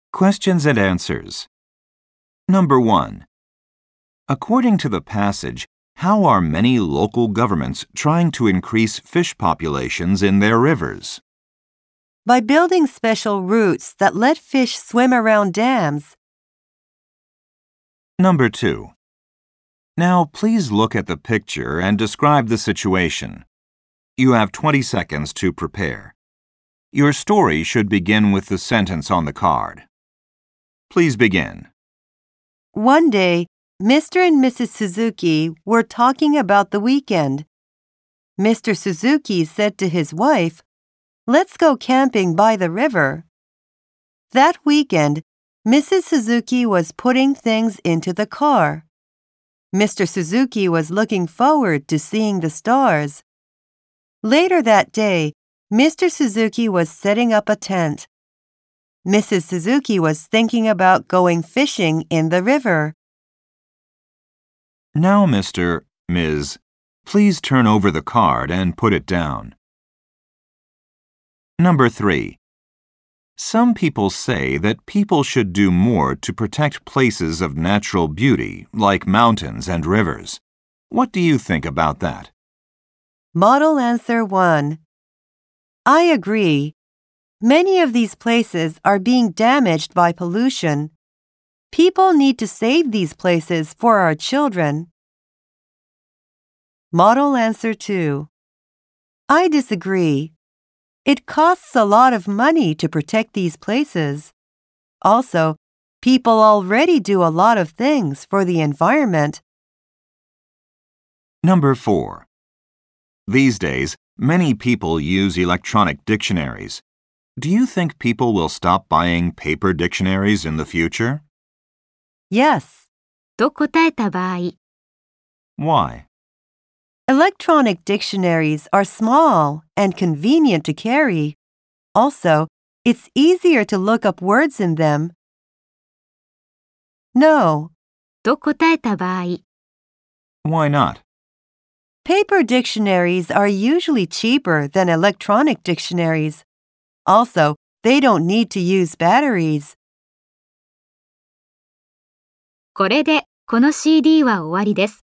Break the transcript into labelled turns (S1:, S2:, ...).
S1: Questions and answers. Number 1. According to the passage, how are many local governments trying to increase fish populations in their rivers?
S2: By building special routes that let fish swim around dams.
S1: Number 2. Now please look at the picture and describe the situation. You have 20 seconds to prepare. Your story should begin with the sentence on the card. Please begin.
S2: One day, Mr. and Mrs. Suzuki were talking about the weekend. Mr. Suzuki said to his wife, "Let's go camping by the river." That weekend, Mrs. Suzuki was putting things into the car. Mr. Suzuki was looking forward to seeing the stars. Later that day, Mr. Suzuki was setting up a tent. Mrs. Suzuki was thinking about going fishing in the river.
S1: Now, Ms., please turn over the card and put it down. Number 3. Some people say that people should do more to protect places of natural beauty, like mountains and rivers. What do you think about that?
S2: Model answer 1. I agree. Many of these places are being damaged by pollution. People need to save these places for our children. Model answer 2. I disagree. It costs a lot of money to protect these places. Also, people already do a lot of things for the environment.
S1: Number 4. These days, many people use electronic dictionaries. Do you think people will stop buying paper dictionaries in the future?
S2: Yes.
S3: と答えた場合、
S1: Why?
S2: Electronic dictionaries are small and convenient to carry. Also, it's easier to look up words in them. No.
S3: と答えた場合、
S1: Why not?
S2: Paper dictionaries are usually cheaper than electronic dictionaries. Also, they don't need to use batteries.
S3: これでこの CD は終わりです。